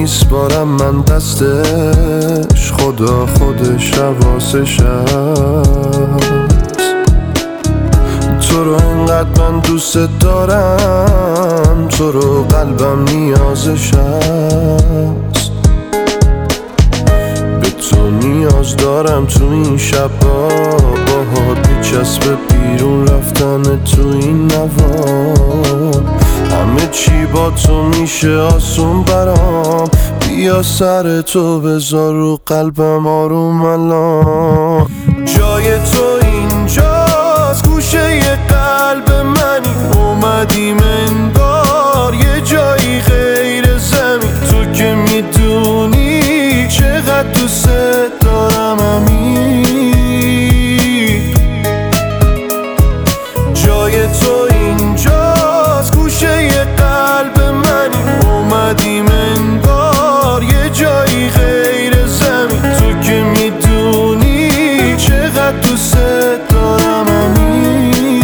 میسپارم من دستش، خدا خودش حواسش هست. تو رو انقدر من دوست دارم، تو رو قلبم نیازش هست. به تو نیاز دارم تو این شبا، باهات میچسبه بیرون رفتن تو این نوار. همه چی با تو میشه آسون برام، بیا سر تو بذار رو قلبم آروم الان. جای تو اینجاست گوشه قلب منی، اومدیم انگار یه جایی غیر زمین. تو که میدونی چقدر دوست دارم امیر. جای تو اینجاست گوشه قلب منی، اومدیم انگار یه جایی غیر زمین. تو که میدونی چقدر دوست دارم امیر.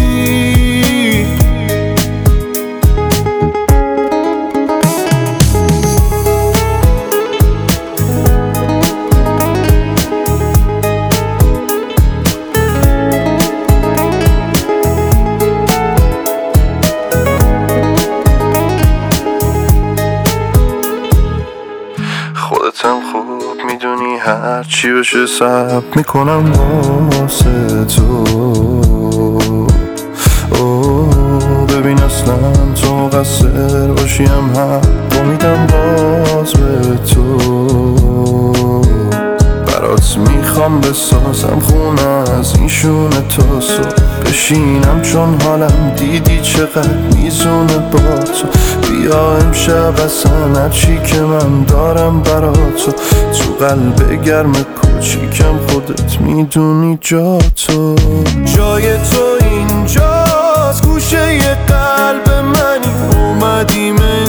خودتم خوب میدونی هر چی بشه صبر میکنم واسه تو. ببین اصلا تو مقصر باشیم حق میدم باز به تو. برات میخوام بسازم خونه از این شونه تا صبح بشینم، چون حالم دیدی چقدر میزونه با تو. بیا امشب اصلا هرچی که من دارم برا تو قلب گرم کوچیکم خودت میدونی جا تو. جای تو اینجاست گوشه قلب منی، اومدیم